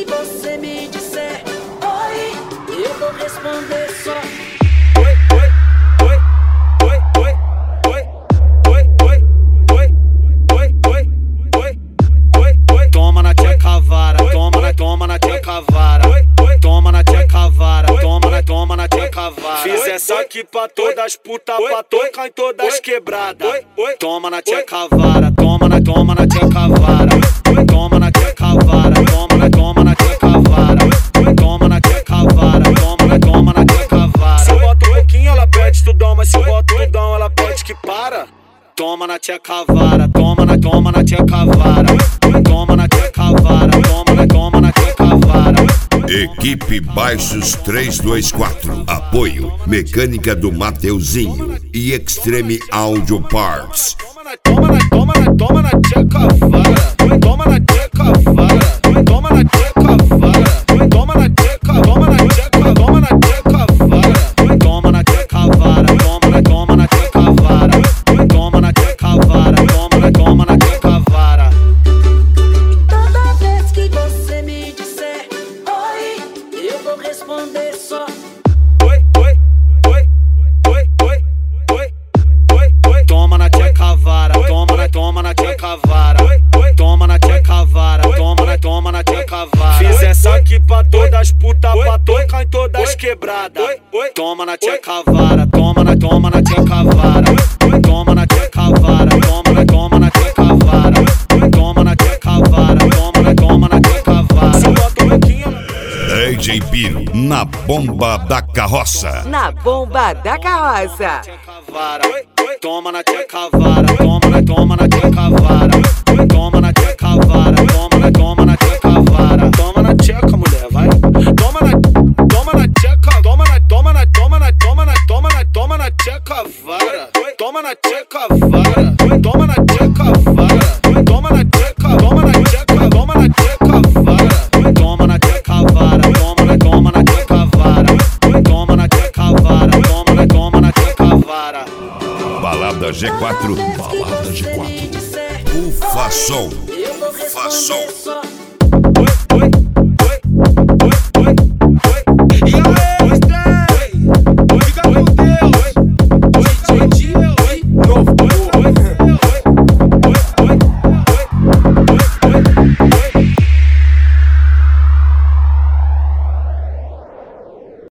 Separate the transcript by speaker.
Speaker 1: você me disser oi, eu vou responder só.
Speaker 2: Toma na tcheca vara, toma na tcheca vara. Toma na tcheca vara, toma na tcheca vara. Fiz essa aqui pra todas as putas, pra tocar em todas as quebradas. Toma na tcheca vara, toma na tcheca vara. Toma na tcheca vara, toma na tcheca vara. Toma na tcheca vara, toma na tcheca vara. Se bota um pouquinho ela pede tudão, mas se bota tudão ela pede que para. Toma na tcheca vara, toma na tcheca vara. Toma na tcheca vara, toma na tcheca vara.
Speaker 3: Equipe Baixos 324. Apoio Mecânica do Mateuzinho e Extreme Audio Parts.
Speaker 2: Toma na tcheca vara. Toma na tcheca vara. Toma na tcheca vara. Toma na tcheca vara. Toma na tcheca vara. Toma na tcheca vara. Toma na tcheca vara. Toma na tcheca vara. Toma na tcheca vara.
Speaker 1: Toda vez que você me disser oi, eu vou responder só.
Speaker 2: Toma na tcheca vara, toma na tcheca vara. Toma na tcheca vara, toma na tcheca vara. Fiz essa aqui pra todas as putas, pra tocar em todas as quebradas. Toma na tcheca vara, toma na tcheca vara. Toma na tcheca vara, toma na tcheca vara. Toma na tcheca vara, toma na tcheca vara. Se bota um pouquinho
Speaker 3: DJ Piro na bomba da carroça.
Speaker 4: Na bomba da carroça.
Speaker 2: Toma na tcheca vara, toma na tcheca vara. Toma na tcheca vara, toma na tcheca vara. Toma na tcheca, mulher, vai. Toma na tcheca, toma na tcheca vara. Toma na tcheca vara, toma na tcheca vara. Toma na tcheca, toma na tcheca vara. Toma na tcheca vara, toma na tcheca vara. Toma na tcheca vara, toma na tcheca vara.
Speaker 3: Balada G4. Balada G4. Ufa som.
Speaker 1: Eu vou responder só.